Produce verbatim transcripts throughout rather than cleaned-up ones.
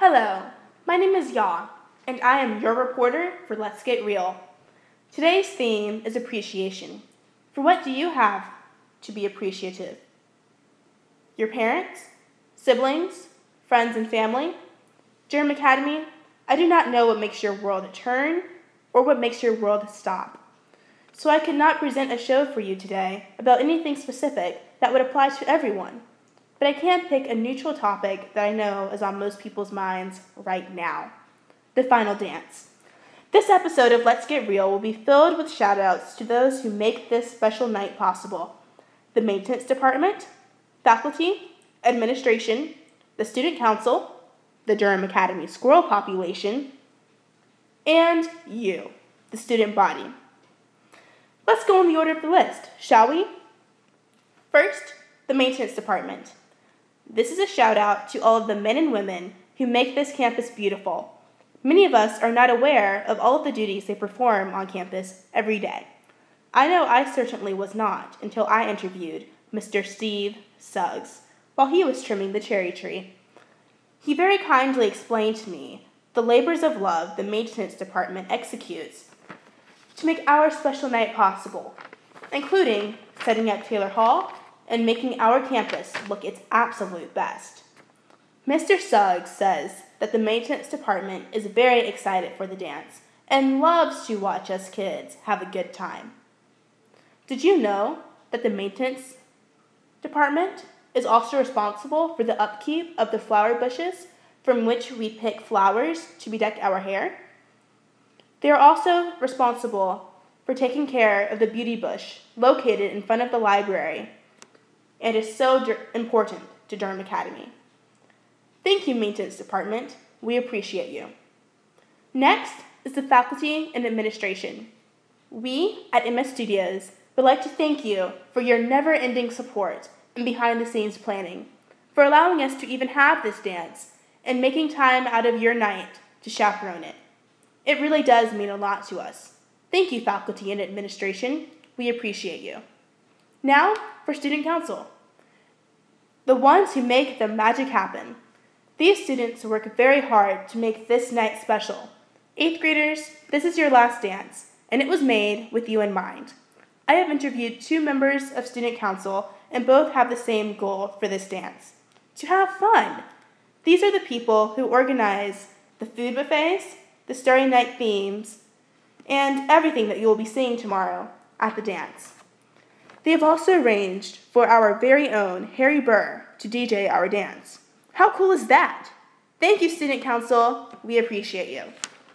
Hello, my name is Ya, and I am your reporter for Let's Get Real. Today's theme is appreciation. For what do you have to be appreciative? Your parents, siblings, friends, and family? Durham Academy, I do not know what makes your world turn or what makes your world stop. So I could not present a show for you today about anything specific that would apply to everyone. But I can pick a neutral topic that I know is on most people's minds right now. The final dance. This episode of Let's Get Real will be filled with shout-outs to those who make this special night possible. The maintenance department, faculty, administration, the student council, the Durham Academy squirrel population, and you, the student body. Let's go in the order of the list, shall we? First, the maintenance department. This is a shout out to all of the men and women who make this campus beautiful. Many of us are not aware of all of the duties they perform on campus every day. I know I certainly was not until I interviewed Mister Steve Suggs while he was trimming the cherry tree. He very kindly explained to me the labors of love the maintenance department executes to make our special night possible, including setting up Taylor Hall and making our campus look its absolute best. Mister Suggs says that the maintenance department is very excited for the dance and loves to watch us kids have a good time. Did you know that the maintenance department is also responsible for the upkeep of the flower bushes from which we pick flowers to bedeck our hair? They are also responsible for taking care of the beauty bush located in front of the library and is so dur- important to Durham Academy. Thank you, Maintenance Department. We appreciate you. Next is the faculty and administration. We at M S Studios would like to thank you for your never-ending support and behind-the-scenes planning, for allowing us to even have this dance and making time out of your night to chaperone it. It really does mean a lot to us. Thank you, faculty and administration. We appreciate you. Now for student council. The ones who make the magic happen. These students work very hard to make this night special. Eighth graders, this is your last dance, and it was made with you in mind. I have interviewed two members of student council, and both have the same goal for this dance: to have fun. These are the people who organize the food buffets, the Starry Night themes, and everything that you will be seeing tomorrow at the dance. They have also arranged for our very own Harry Burr to D J our dance. How cool is that? Thank you, Student Council. We appreciate you.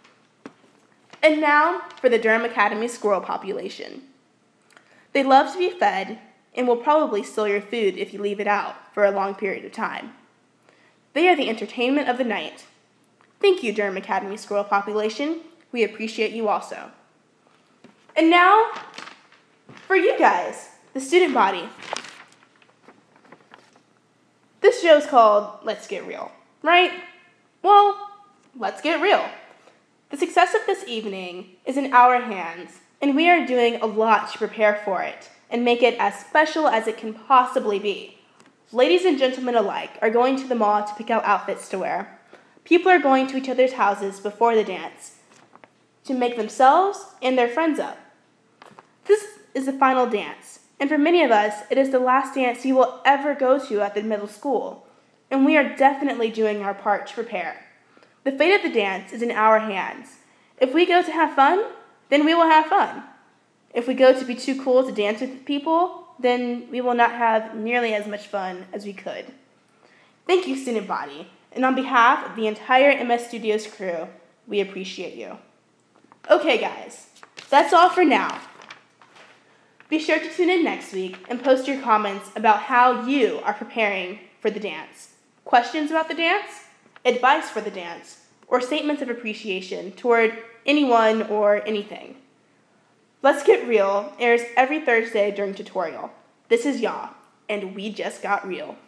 And now for the Durham Academy squirrel population. They love to be fed and will probably steal your food if you leave it out for a long period of time. They are the entertainment of the night. Thank you, Durham Academy squirrel population. We appreciate you also. And now for you guys, the student body. This show is called Let's Get Real, right? Well, let's get real. The success of this evening is in our hands, and we are doing a lot to prepare for it and make it as special as it can possibly be. Ladies and gentlemen alike are going to the mall to pick out outfits to wear. People are going to each other's houses before the dance to make themselves and their friends up. This is the final dance, and for many of us, it is the last dance you will ever go to at the middle school, and we are definitely doing our part to prepare. The fate of the dance is in our hands. If we go to have fun, then we will have fun. If we go to be too cool to dance with people, then we will not have nearly as much fun as we could. Thank you, student body, and on behalf of the entire M S Studios crew, we appreciate you. Okay, guys, that's all for now. Be sure to tune in next week and post your comments about how you are preparing for the dance. Questions about the dance, advice for the dance, or statements of appreciation toward anyone or anything. Let's Get Real airs every Thursday during tutorial. This is Ya, and we just got real.